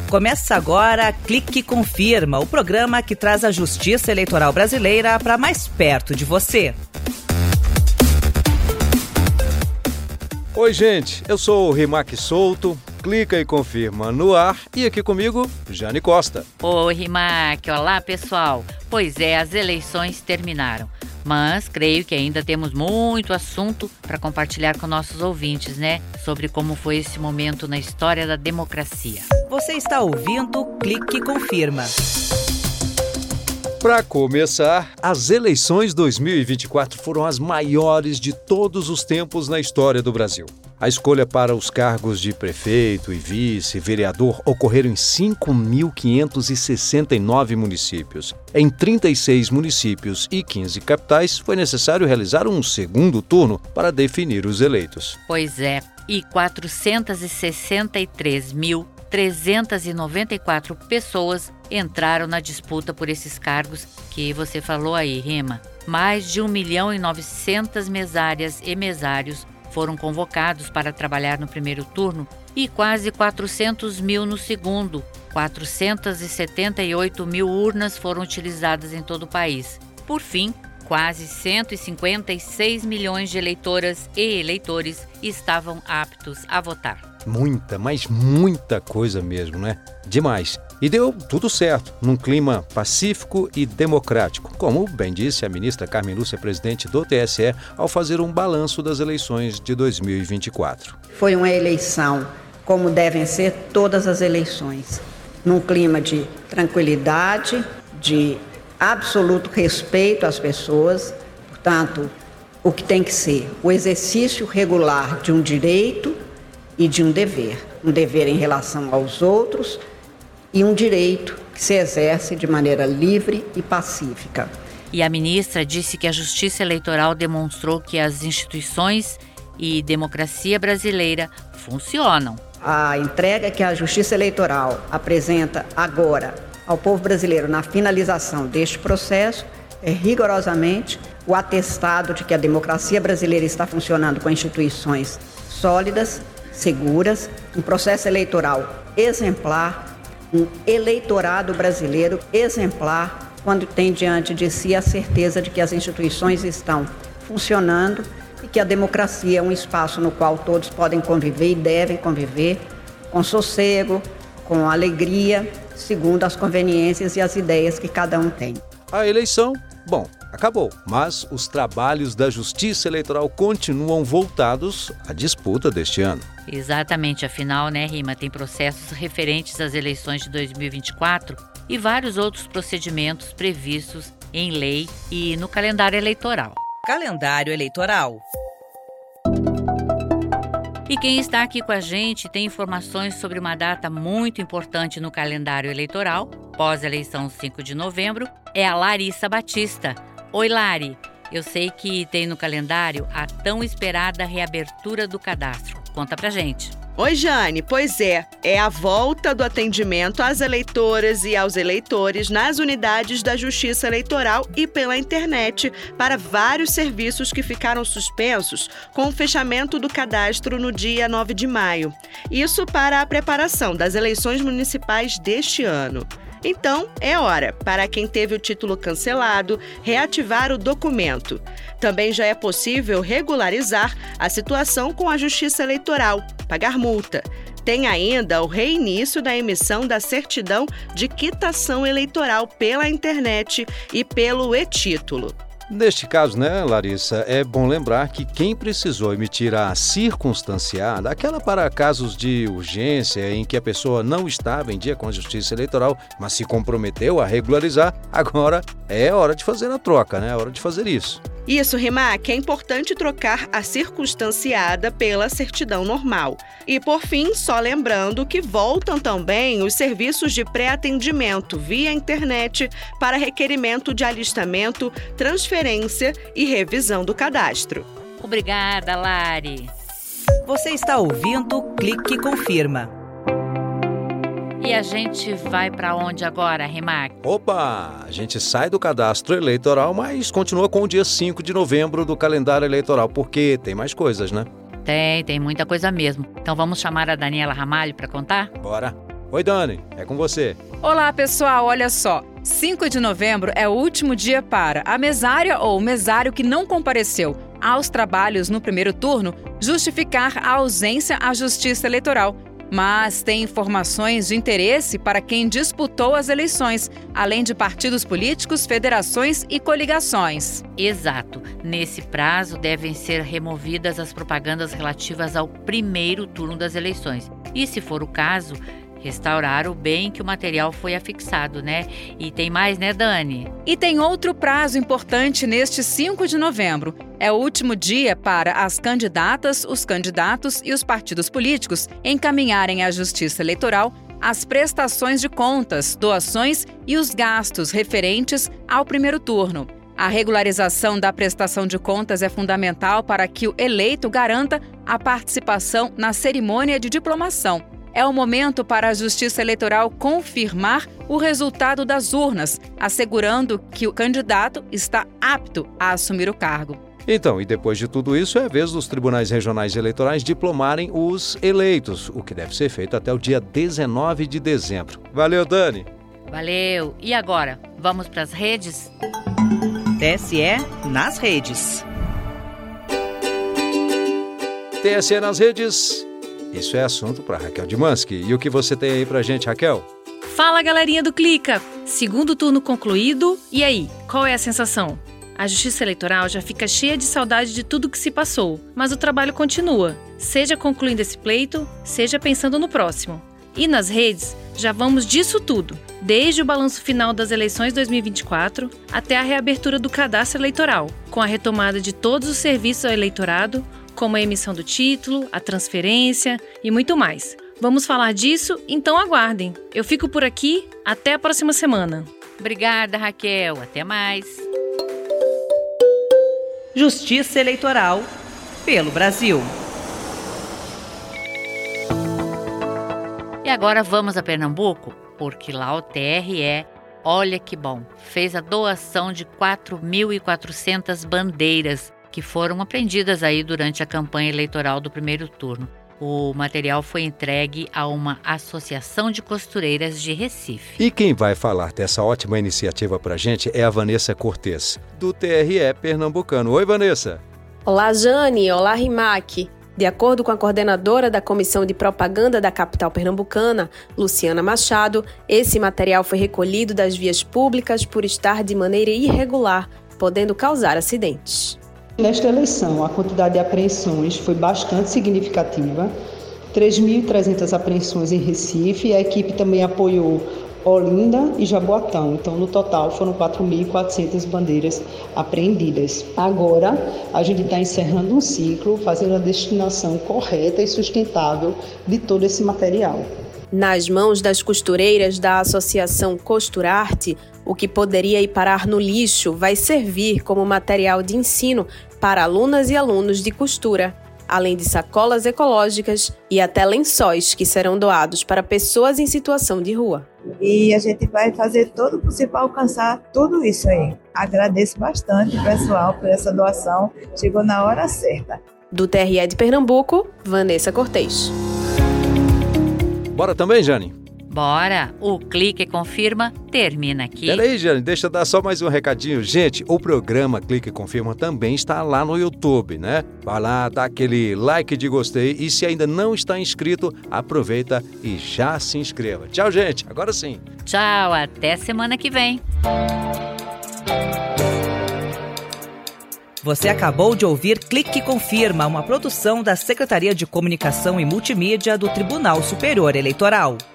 Começa agora Clique e Confirma, o programa que traz a Justiça Eleitoral brasileira para mais perto de você. Oi, gente, eu sou o Rimac Souto, Clica e Confirma no ar e aqui comigo, Jane Costa. Oi, Rimac, olá pessoal. Pois é, as eleições terminaram, mas creio que ainda temos muito assunto para compartilhar com nossos ouvintes, né? Sobre como foi esse momento na história da democracia. Você está ouvindo Clique e Confirma. Para começar, as eleições 2024 foram as maiores de todos os tempos na história do Brasil. A escolha para os cargos de prefeito e vice-vereador ocorreram em 5.569 municípios. Em 36 municípios e 15 capitais, foi necessário realizar um segundo turno para definir os eleitos. Pois é, e 463.394 pessoas entraram na disputa por esses cargos que você falou aí, Rima. Mais de 1.900.000 mesárias e mesários foram convocados para trabalhar no primeiro turno e quase 400.000 no segundo. 478.000 urnas foram utilizadas em todo o país. Por fim, quase 156 milhões de eleitoras e eleitores estavam aptos a votar. Muita, mas muita coisa mesmo, né? Demais. E deu tudo certo, num clima pacífico e democrático, como bem disse a ministra Carmen Lúcia, presidente do TSE, ao fazer um balanço das eleições de 2024. Foi uma eleição, como devem ser todas as eleições, num clima de tranquilidade, de absoluto respeito às pessoas, portanto, o que tem que ser o exercício regular de um direito e de um dever em relação aos outros e um direito que se exerce de maneira livre e pacífica. E a ministra disse que a Justiça Eleitoral demonstrou que as instituições e democracia brasileira funcionam. A entrega que a Justiça Eleitoral apresenta agora ao povo brasileiro na finalização deste processo é rigorosamente o atestado de que a democracia brasileira está funcionando com instituições sólidas, seguras, um processo eleitoral exemplar, um eleitorado brasileiro exemplar, quando tem diante de si a certeza de que as instituições estão funcionando e que a democracia é um espaço no qual todos podem conviver e devem conviver com sossego, com alegria, segundo as conveniências e as ideias que cada um tem. A eleição, acabou, mas os trabalhos da Justiça Eleitoral continuam voltados à disputa deste ano. Exatamente, afinal, né, Rima, tem processos referentes às eleições de 2024 e vários outros procedimentos previstos em lei e no calendário eleitoral. Calendário eleitoral. E quem está aqui com a gente tem informações sobre uma data muito importante no calendário eleitoral, pós-eleição 5 de novembro, é a Larissa Batista. Oi, Lari. Eu sei que tem no calendário a tão esperada reabertura do cadastro. Conta pra gente. Oi, Jane. Pois é a volta do atendimento às eleitoras e aos eleitores nas unidades da Justiça Eleitoral e pela internet para vários serviços que ficaram suspensos com o fechamento do cadastro no dia 9 de maio. Isso para a preparação das eleições municipais deste ano. Então, é hora para quem teve o título cancelado reativar o documento. Também já é possível regularizar a situação com a Justiça Eleitoral, pagar multa. Tem ainda o reinício da emissão da certidão de quitação eleitoral pela internet e pelo e-título. Neste caso, né, Larissa, é bom lembrar que quem precisou emitir a circunstanciada, aquela para casos de urgência em que a pessoa não estava em dia com a Justiça Eleitoral, mas se comprometeu a regularizar, agora é hora de fazer a troca, né? É hora de fazer isso. Isso, Rimac, é importante trocar a circunstanciada pela certidão normal. E, por fim, só lembrando que voltam também os serviços de pré-atendimento via internet para requerimento de alistamento, transferência e revisão do cadastro. Obrigada, Lari. Você está ouvindo Clique e Confirma. E a gente vai para onde agora, Rimac? Opa! A gente sai do cadastro eleitoral, mas continua com o dia 5 de novembro do calendário eleitoral, porque tem mais coisas, né? Tem muita coisa mesmo. Então vamos chamar a Daniela Ramalho para contar? Bora! Oi, Dani, é com você. Olá, pessoal, olha só. 5 de novembro é o último dia para a mesária ou o mesário que não compareceu aos trabalhos no primeiro turno justificar a ausência à Justiça Eleitoral. Mas tem informações de interesse para quem disputou as eleições, além de partidos políticos, federações e coligações. Exato. Nesse prazo, devem ser removidas as propagandas relativas ao primeiro turno das eleições. E, se for o caso, restaurar o bem que o material foi afixado, né? E tem mais, né, Dani? E tem outro prazo importante neste 5 de novembro. É o último dia para as candidatas, os candidatos e os partidos políticos encaminharem à Justiça Eleitoral as prestações de contas, doações e os gastos referentes ao primeiro turno. A regularização da prestação de contas é fundamental para que o eleito garanta a participação na cerimônia de diplomação. É o momento para a Justiça Eleitoral confirmar o resultado das urnas, assegurando que o candidato está apto a assumir o cargo. Então, e depois de tudo isso, é a vez dos tribunais regionais eleitorais diplomarem os eleitos, o que deve ser feito até o dia 19 de dezembro. Valeu, Dani! Valeu! E agora, vamos para as redes? TSE nas redes. TSE nas redes. Isso é assunto para Raquel Dimansky. E o que você tem aí pra gente, Raquel? Fala, galerinha do Clica! Segundo turno concluído, e aí, qual é a sensação? A Justiça Eleitoral já fica cheia de saudade de tudo que se passou, mas o trabalho continua, seja concluindo esse pleito, seja pensando no próximo. E nas redes, já vamos disso tudo, desde o balanço final das eleições 2024 até a reabertura do cadastro eleitoral, com a retomada de todos os serviços ao eleitorado, como a emissão do título, a transferência e muito mais. Vamos falar disso? Então aguardem. Eu fico por aqui, até a próxima semana. Obrigada, Raquel. Até mais. Justiça Eleitoral pelo Brasil. E agora vamos a Pernambuco, porque lá o TRE, olha que bom, fez a doação de 4.400 bandeiras que foram apreendidas aí durante a campanha eleitoral do primeiro turno. O material foi entregue a uma associação de costureiras de Recife. E quem vai falar dessa ótima iniciativa pra gente é a Vanessa Cortes, do TRE pernambucano. Oi, Vanessa! Olá, Jane! Olá, Rimac! De acordo com a coordenadora da Comissão de Propaganda da capital pernambucana, Luciana Machado, esse material foi recolhido das vias públicas por estar de maneira irregular, podendo causar acidentes. Nesta eleição, a quantidade de apreensões foi bastante significativa, 3.300 apreensões em Recife, e a equipe também apoiou Olinda e Jaboatão. Então, no total, foram 4.400 bandeiras apreendidas. Agora, a gente está encerrando um ciclo, fazendo a destinação correta e sustentável de todo esse material. Nas mãos das costureiras da Associação Costurarte, o que poderia ir parar no lixo vai servir como material de ensino para alunas e alunos de costura, além de sacolas ecológicas e até lençóis que serão doados para pessoas em situação de rua. E a gente vai fazer todo o possível para alcançar tudo isso aí. Agradeço bastante, pessoal, por essa doação. Chegou na hora certa. Do TRE de Pernambuco, Vanessa Cortes. Bora também, Jane? Bora! O Clique Confirma termina aqui. Peraí, Jane, deixa eu dar só mais um recadinho. Gente, o programa Clique Confirma também está lá no YouTube, né? Vai lá, dá aquele like de gostei e se ainda não está inscrito, aproveita e já se inscreva. Tchau, gente. Agora sim. Tchau, até semana que vem. Você acabou de ouvir Clique Confirma, uma produção da Secretaria de Comunicação e Multimídia do Tribunal Superior Eleitoral.